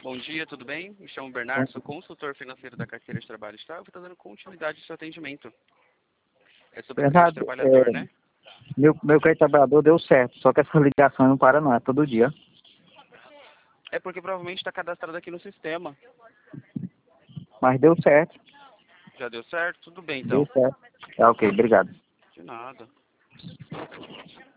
Bom dia, tudo bem? Me chamo Bernardo, sou consultor financeiro da carteira de trabalho. Eu estou dando continuidade ao seu atendimento. É sobre o crédito Bernardo, trabalhador, né? meu crédito trabalhador deu certo, só que essa ligação não para não, é todo dia. É porque provavelmente está cadastrado aqui no sistema. Mas deu certo, Já deu certo? Tudo bem, deu então. certo. Tá ok, obrigado. De nada.